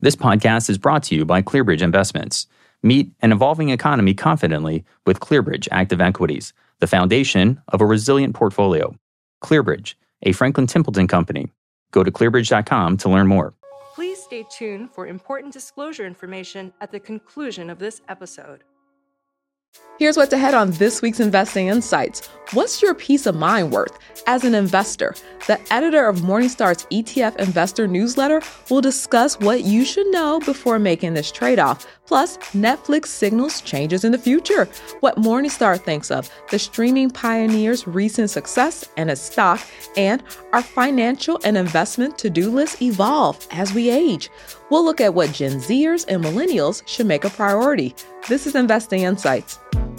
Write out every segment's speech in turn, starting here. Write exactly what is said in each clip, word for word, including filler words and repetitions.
This podcast is brought to you by ClearBridge Investments. Meet an evolving economy confidently with ClearBridge Active Equities, the foundation of a resilient portfolio. ClearBridge, a Franklin Templeton company. Go to clearbridge dot com to learn more. Please stay tuned for important disclosure information at the conclusion of this episode. Here's what's ahead on this week's Investing Insights. What's your peace of mind worth as an investor? The editor of Morningstar's E T F Investor Newsletter will discuss what you should know before making this trade-off. Plus, Netflix signals changes in the future. What Morningstar thinks of the streaming pioneer's recent success and its stock, and our financial and investment to-do lists evolve as we age. We'll look at what Gen Zers and millennials should make a priority. This is Investing Insights.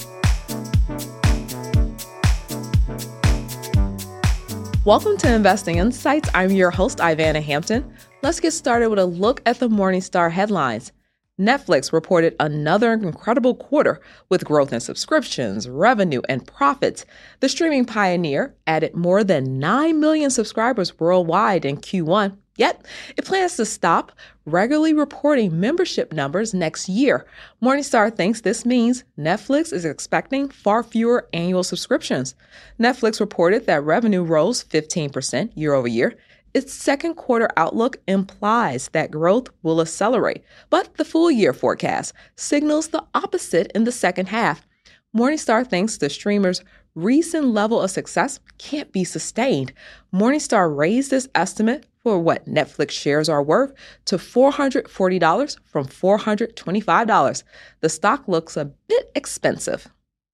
Welcome to Investing Insights. I'm your host, Ivana Hampton. Let's get started with a look at the Morningstar headlines. Netflix reported another incredible quarter with growth in subscriptions, revenue, and profits. The streaming pioneer added more than nine million subscribers worldwide in Q one. Yet, it plans to stop regularly reporting membership numbers next year. Morningstar thinks this means Netflix is expecting far fewer annual subscriptions. Netflix reported that revenue rose fifteen percent year over year. Its second quarter outlook implies that growth will accelerate, but the full year forecast signals the opposite in the second half. Morningstar thinks the streamer's recent level of success can't be sustained. Morningstar raised this estimate for what Netflix shares are worth to four hundred forty dollars from four hundred twenty-five dollars. The stock looks a bit expensive.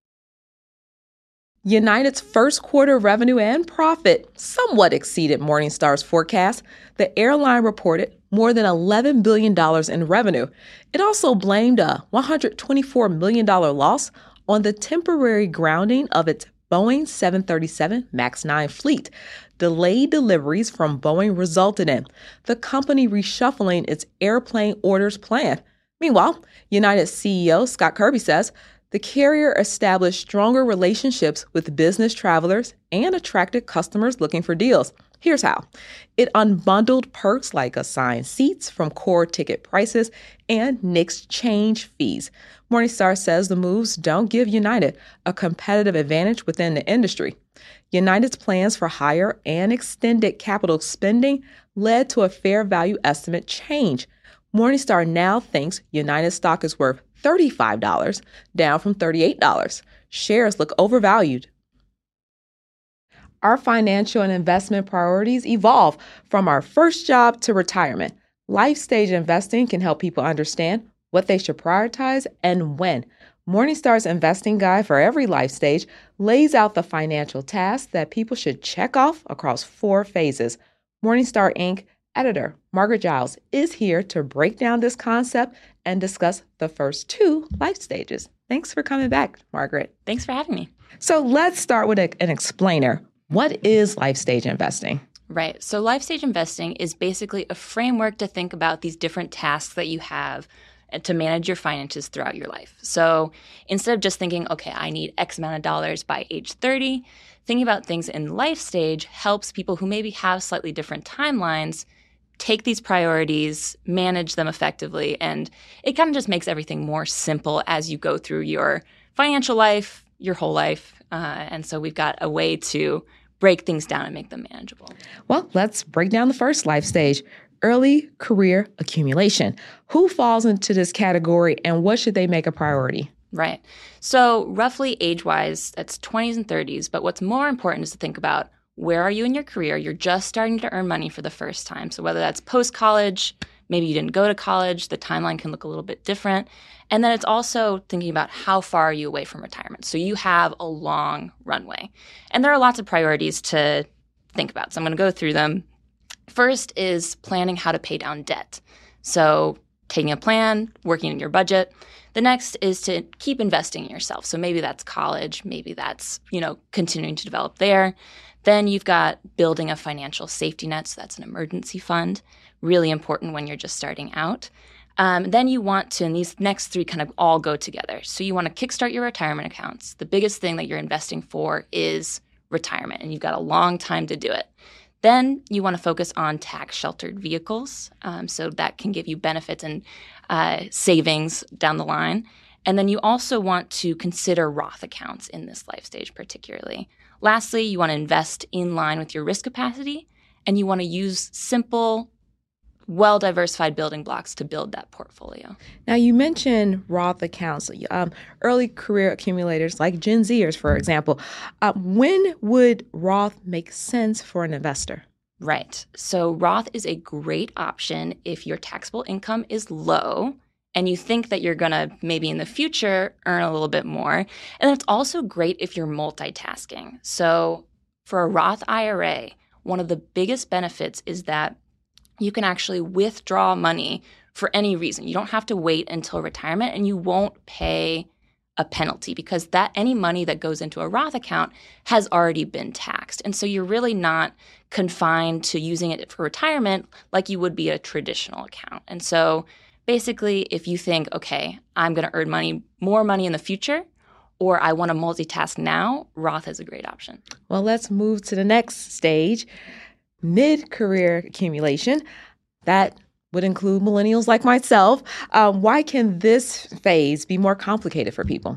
United's first quarter revenue and profit somewhat exceeded Morningstar's forecast. The airline reported more than eleven billion dollars in revenue. It also blamed a one hundred twenty-four million dollars loss on the temporary grounding of its Boeing seven thirty-seven MAX nine fleet. Delayed deliveries from Boeing resulted in the company reshuffling its airplane orders plan. Meanwhile, United C E O Scott Kirby says the carrier established stronger relationships with business travelers and attracted customers looking for deals. Here's how. It unbundled perks like assigned seats from core ticket prices and nixed change fees. Morningstar says the moves don't give United a competitive advantage within the industry. United's plans for higher and extended capital spending led to a fair value estimate change. Morningstar now thinks United stock is worth thirty-five dollars, down from thirty-eight dollars. Shares look overvalued. Our financial and investment priorities evolve from our first job to retirement. Life stage investing can help people understand what they should prioritize and when. Morningstar's investing guide for every life stage lays out the financial tasks that people should check off across four phases. Morningstar Incorporated editor Margaret Giles is here to break down this concept and discuss the first two life stages. Thanks for coming back, Margaret. Thanks for having me. So let's start with a, an explainer. What is life stage investing? Right. So life stage investing is basically a framework to think about these different tasks that you have to manage your finances throughout your life. So instead of just thinking, okay, I need X amount of dollars by age thirty, thinking about things in life stage helps people who maybe have slightly different timelines take these priorities, manage them effectively, and it kind of just makes everything more simple as you go through your financial life, your whole life. Uh, and so we've got a way to break things down and make them manageable. Well, let's break down the first life stage, early career accumulation. Who falls into this category and what should they make a priority? Right. So roughly age-wise, that's twenties and thirties. But what's more important is to think about where are you in your career? You're just starting to earn money for the first time. So whether that's post-college, maybe you didn't go to college, the timeline can look a little bit different. And then it's also thinking about how far are you away from retirement. So you have a long runway. And there are lots of priorities to think about. So I'm going to go through them. First is planning how to pay down debt. So taking a plan, working in your budget. The next is to keep investing in yourself. So maybe that's college, maybe that's, you know, continuing to develop there. Then you've got building a financial safety net. So that's an emergency fund, really important when you're just starting out. Um, then you want to, and these next three kind of all go together. So you want to kickstart your retirement accounts. The biggest thing that you're investing for is retirement, and you've got a long time to do it. Then you want to focus on tax-sheltered vehicles. Um, so that can give you benefits and uh, savings down the line. And then you also want to consider Roth accounts in this life stage particularly. Lastly, you want to invest in line with your risk capacity, and you want to use simple, well-diversified building blocks to build that portfolio. Now, you mentioned Roth accounts, um, early career accumulators like Gen Zers, for example. Uh, when would Roth make sense for an investor? Right. So Roth is a great option if your taxable income is low and you think that you're going to maybe in the future earn a little bit more. And it's also great if you're multitasking. So for a Roth I R A, one of the biggest benefits is that you can actually withdraw money for any reason. You don't have to wait until retirement, and you won't pay a penalty because that any money that goes into a Roth account has already been taxed. And so you're really not confined to using it for retirement like you would be a traditional account. And so basically, if you think, okay, I'm going to earn money, more money in the future, or I want to multitask now, Roth is a great option. Well, let's move to the next stage. Mid-career accumulation, that would include millennials like myself. Um, why can this phase be more complicated for people?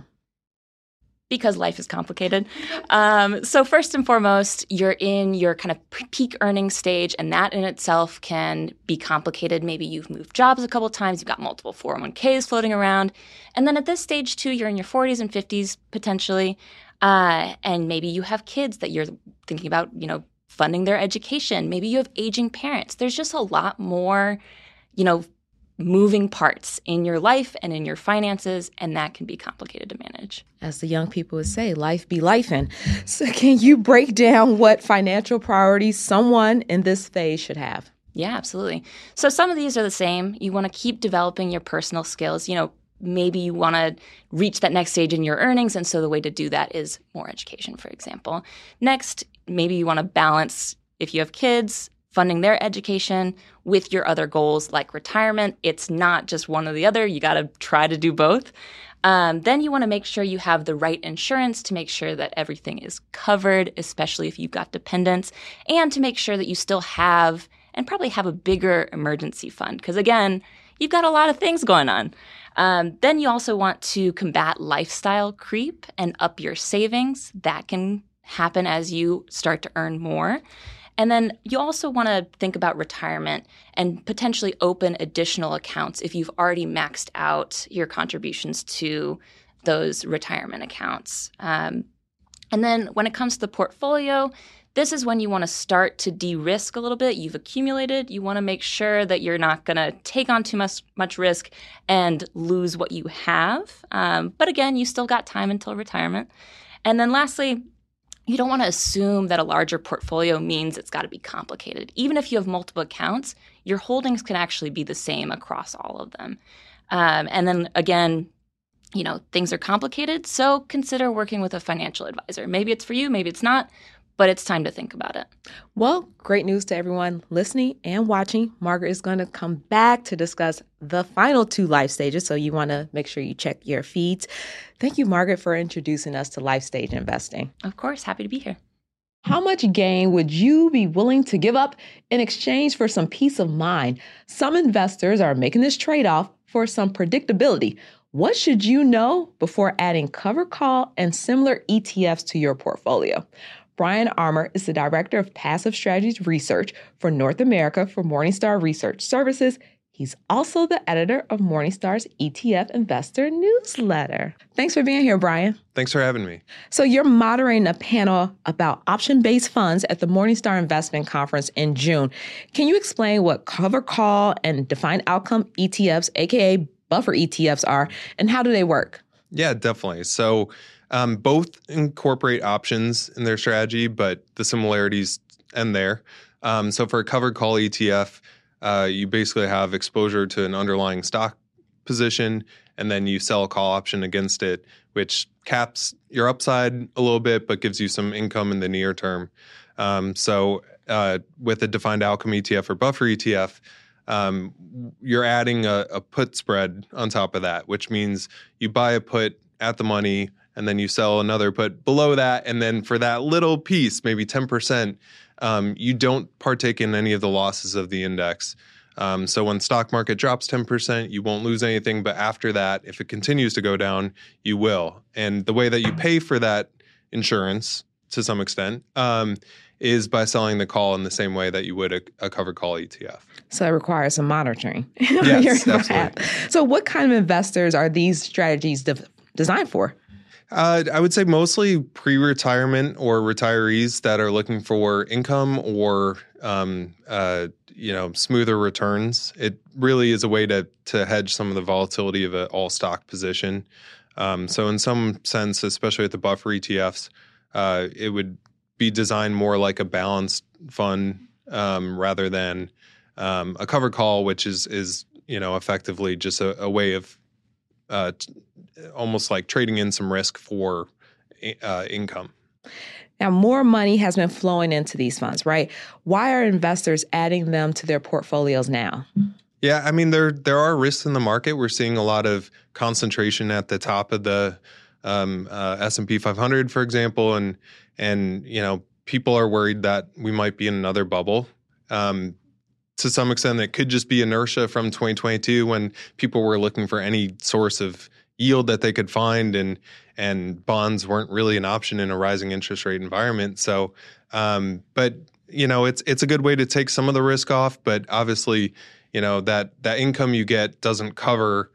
Because life is complicated. Um, so first and foremost, you're in your kind of peak earning stage, and that in itself can be complicated. Maybe you've moved jobs a couple of times, you've got multiple four oh one k's floating around. And then at this stage too, you're in your forties and fifties potentially, uh, and maybe you have kids that you're thinking about, you know, funding their education. Maybe you have aging parents. There's just a lot more, you know, moving parts in your life and in your finances, and that can be complicated to manage. As the young people would say, life be lifing. So can you break down what financial priorities someone in this phase should have? Yeah, absolutely. So some of these are the same. You want to keep developing your personal skills. You know, maybe you want to reach that next stage in your earnings, and so the way to do that is more education, for example. Next, maybe you want to balance, if you have kids, funding their education with your other goals like retirement. It's not just one or the other. You got to try to do both. Um, then you want to make sure you have the right insurance to make sure that everything is covered, especially if you've got dependents, and to make sure that you still have and probably have a bigger emergency fund. Because again, you've got a lot of things going on. Um, then you also want to combat lifestyle creep and up your savings. That can happen as you start to earn more. And then you also want to think about retirement and potentially open additional accounts if you've already maxed out your contributions to those retirement accounts. Um, and then when it comes to the portfolio, this is when you want to start to de-risk a little bit. You've accumulated. You want to make sure that you're not going to take on too much, much risk and lose what you have. Um, but again, you still got time until retirement. And then lastly, you don't want to assume that a larger portfolio means it's got to be complicated. Even if you have multiple accounts, your holdings can actually be the same across all of them. Um, and then again, you know, things are complicated, so consider working with a financial advisor. Maybe it's for you, maybe it's not, but it's time to think about it. Well, great news to everyone listening and watching. Margaret is going to come back to discuss the final two life stages, so you want to make sure you check your feeds. Thank you, Margaret, for introducing us to life stage investing. Of course, happy to be here. How much gain would you be willing to give up in exchange for some peace of mind? Some investors are making this trade-off for some predictability. What should you know before adding covered call and similar E T Fs to your portfolio? Brian Armour is the Director of Passive Strategies Research for North America for Morningstar Research Services. He's also the editor of Morningstar's E T F Investor Newsletter. Thanks for being here, Brian. Thanks for having me. So you're moderating a panel about option-based funds at the Morningstar Investment Conference in June. Can you explain what covered call and defined outcome E T Fs, aka buffer E T Fs, are, and how do they work? Yeah, definitely. So um, both incorporate options in their strategy, but the similarities end there. Um, so for a covered call E T F, uh, you basically have exposure to an underlying stock position, and then you sell a call option against it, which caps your upside a little bit, but gives you some income in the near term. Um, so uh, with a defined outcome E T F or buffer E T F, um, you're adding a, a put spread on top of that, which means you buy a put at the money and then you sell another put below that. And then for that little piece, maybe ten percent, um, you don't partake in any of the losses of the index. Um, so when stock market drops ten percent, you won't lose anything. But after that, if it continues to go down, you will. And the way that you pay for that insurance, to some extent, um, is by selling the call in the same way that you would a, a covered call E T F. So it requires some monitoring. Yes, absolutely. So what kind of investors are these strategies de- designed for? Uh, I would say mostly pre-retirement or retirees that are looking for income or um, uh, you know smoother returns. It really is a way to to hedge some of the volatility of an all stock position. Um, so in some sense, especially with the buffer E T Fs, uh, it would be designed more like a balanced fund um, rather than um, a covered call, which is is you know effectively just a, a way of uh, t- almost like trading in some risk for uh, income. Now, more money has been flowing into these funds, right? Why are investors adding them to their portfolios now? Yeah, I mean, there there are risks in the market. We're seeing a lot of concentration at the top of the um, uh, S and P five hundred, for example, and and you know people are worried that we might be in another bubble. Um, to some extent, it could just be inertia from twenty twenty-two when people were looking for any source of yield that they could find, and and bonds weren't really an option in a rising interest rate environment. So, um, but you know, it's it's a good way to take some of the risk off. But obviously, you know that that income you get doesn't cover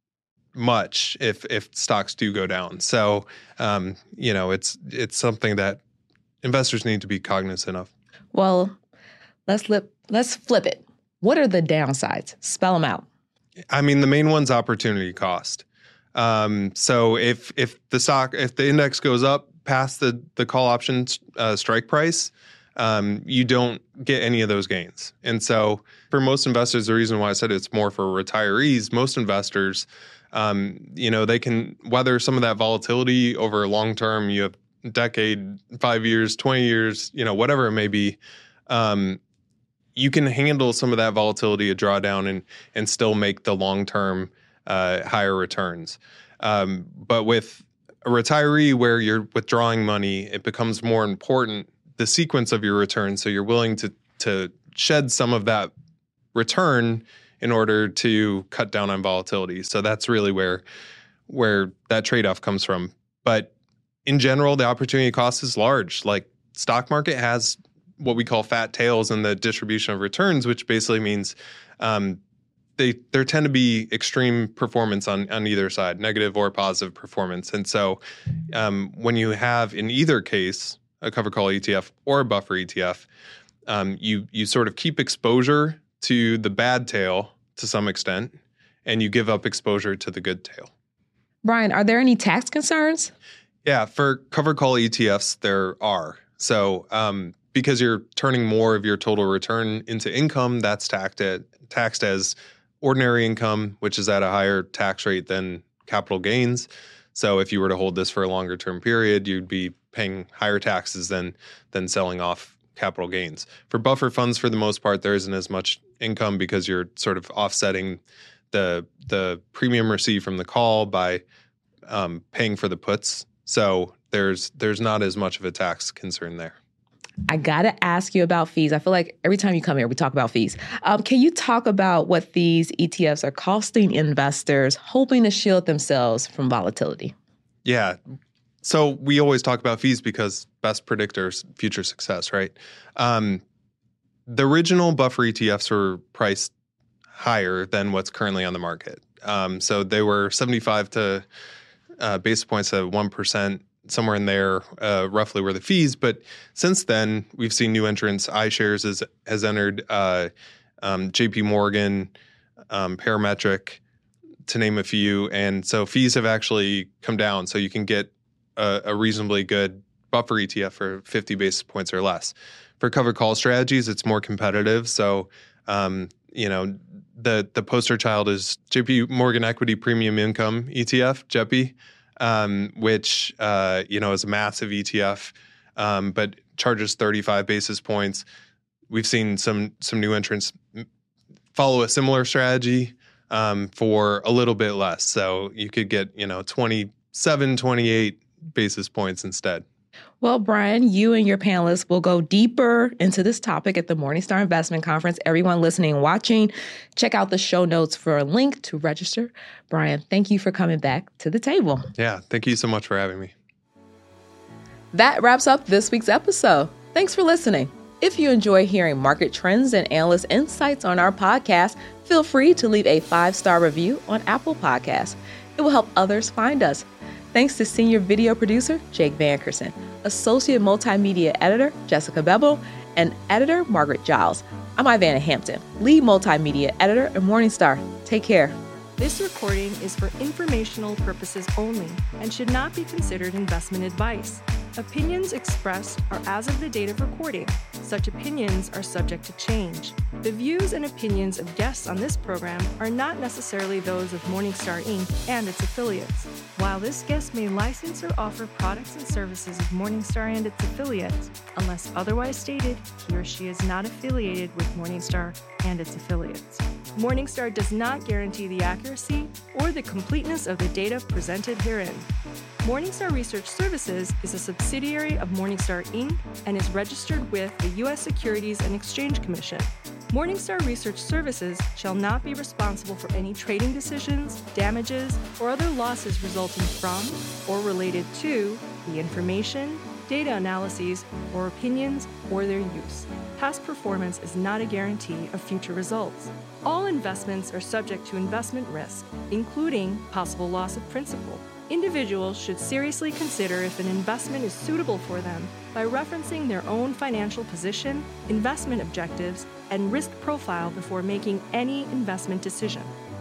much if if stocks do go down. So, um, you know, it's it's something that investors need to be cognizant of. Well, let's flip let's flip it. What are the downsides? Spell them out. I mean, the main one's opportunity cost. Um, so if if the stock if the index goes up past the the call option uh, strike price, um, you don't get any of those gains. And so for most investors, the reason why I said it's more for retirees, most investors, um, you know, they can weather some of that volatility over long term. You have a decade, five years, twenty years, you know, whatever it may be. Um, you can handle some of that volatility, a drawdown, and and still make the long term Uh, higher returns. Um, but with a retiree where you're withdrawing money, it becomes more important, the sequence of your return. So you're willing to to shed some of that return in order to cut down on volatility. So that's really where where that trade-off comes from. But in general, the opportunity cost is large. Like stock market has what we call fat tails in the distribution of returns, which basically means um, They there tend to be extreme performance on, on either side, negative or positive performance. And so um, when you have, in either case, a covered call E T F or a buffer E T F, um, you you sort of keep exposure to the bad tail to some extent, and you give up exposure to the good tail. Brian, are there any tax concerns? Yeah, for covered call E T Fs, there are. So um, because you're turning more of your total return into income, that's taxed at, taxed as ordinary income, which is at a higher tax rate than capital gains. So if you were to hold this for a longer term period, you'd be paying higher taxes than than selling off capital gains. For buffer funds, for the most part, there isn't as much income because you're sort of offsetting the the premium received from the call by um, paying for the puts. So there's there's not as much of a tax concern there. I got to ask you about fees. I feel like every time you come here, we talk about fees. Um, can you talk about what these E T Fs are costing investors hoping to shield themselves from volatility? Yeah. So we always talk about fees because best predictors, future success, right? Um, the original buffer E T Fs were priced higher than what's currently on the market. Um, so they were seventy-five to uh, basis points at one percent. Somewhere in there, uh, roughly were the fees. But since then, we've seen new entrants. iShares has, has entered, uh, um, J P Morgan, um, Parametric, to name a few. And so fees have actually come down. So you can get a, a reasonably good buffer E T F for fifty basis points or less. For covered call strategies, it's more competitive. So, um, you know, the the poster child is J P Morgan Equity Premium Income E T F, J E P I. Um, which, uh, you know, is a massive E T F, um, but charges thirty-five basis points. We've seen some some new entrants follow a similar strategy um, for a little bit less. So you could get, you know, twenty-seven, twenty-eight basis points instead. Well, Brian, you and your panelists will go deeper into this topic at the Morningstar Investment Conference. Everyone listening and watching, check out the show notes for a link to register. Brian, thank you for coming back to the table. Yeah, thank you so much for having me. That wraps up this week's episode. Thanks for listening. If you enjoy hearing market trends and analyst insights on our podcast, feel free to leave a five-star review on Apple Podcasts. It will help others find us. Thanks to senior video producer Jake Vankerson, associate multimedia editor Jessica Bebel, and editor Margaret Giles. I'm Ivana Hampton, lead multimedia editor at Morningstar. Take care. This recording is for informational purposes only and should not be considered investment advice. Opinions expressed are as of the date of recording. Such opinions are subject to change. The views and opinions of guests on this program are not necessarily those of Morningstar Incorporated and its affiliates. While this guest may license or offer products and services of Morningstar and its affiliates, unless otherwise stated, he or she is not affiliated with Morningstar and its affiliates. Morningstar does not guarantee the accuracy or the completeness of the data presented herein. Morningstar Research Services is a subsidiary of Morningstar Incorporated and is registered with the U S Securities and Exchange Commission. Morningstar Research Services shall not be responsible for any trading decisions, damages, or other losses resulting from or related to the information, data analyses, or opinions, or their use. Past performance is not a guarantee of future results. All investments are subject to investment risk, including possible loss of principal. Individuals should seriously consider if an investment is suitable for them by referencing their own financial position, investment objectives, and risk profile before making any investment decision.